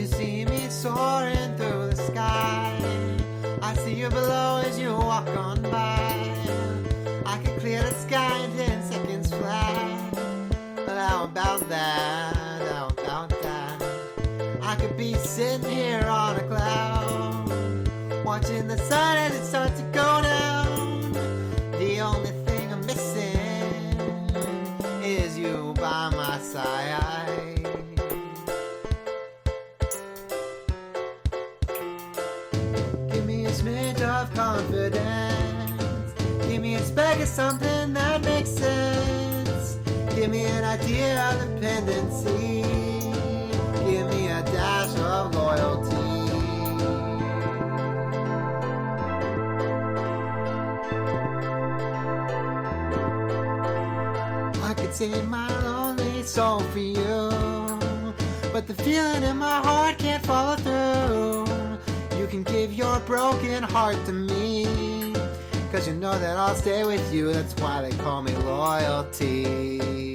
You see me soaring through the sky. I see you below as you walk on by. I could clear the sky in 10 seconds flat. But how about that? How about that? I could be sitting here on a cloud, watching the sun as it starts to go down. The only thing I'm missing is you by my side. Give me a smidge of confidence. Give me a speck of something that makes sense. Give me an idea of dependency. Give me a dash of loyalty. I could save my lonely soul for you, but the feeling in my heart can't follow through. You can give your broken heart to me, 'cause you know that I'll stay with you. That's why they call me loyalty.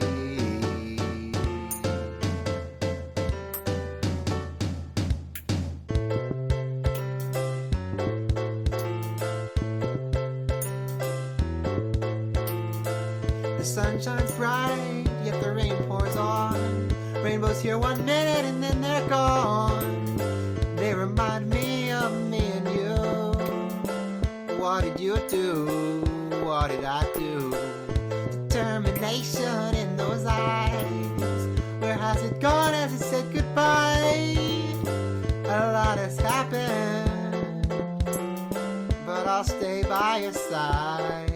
The sun shines bright, yet the rain pours on. Rainbows here one minute and then they're gone. They remind me of me and you. What did you do? What did I do? Determination in those eyes. Where has it gone as it said goodbye? A lot has happened, but I'll stay by your side.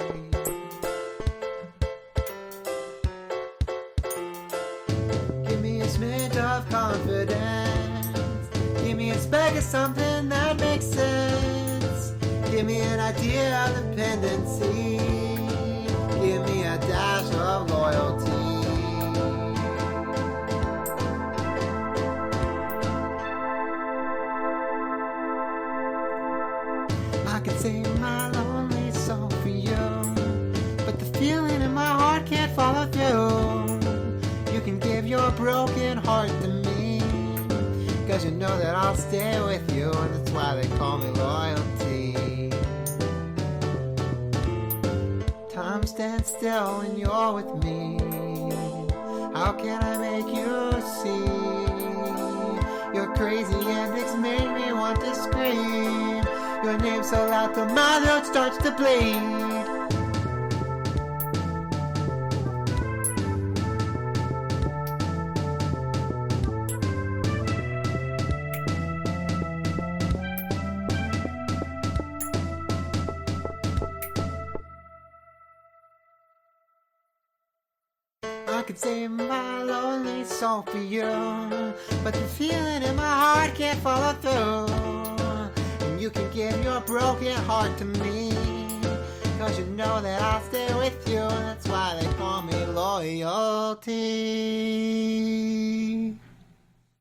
Give me a smidge of confidence. Give me a speck of something that makes sense. Give me an idea of dependency. Give me a dash of loyalty. I could save my lonely soul for you, but the feeling in my heart can't follow through. You can give your broken heart to me, 'cause you know that I'll stay with you, and that's why they call me loyalty. Time stands still when you're with me. How can I make you see? Your crazy antics make me want to scream. Your name so loud till my throat starts to bleed. I could save my lonely soul for you, but the feeling in my heart can't follow through. And you can give your broken heart to me, 'cause you know that I'll stay with you, and that's why they call me loyalty.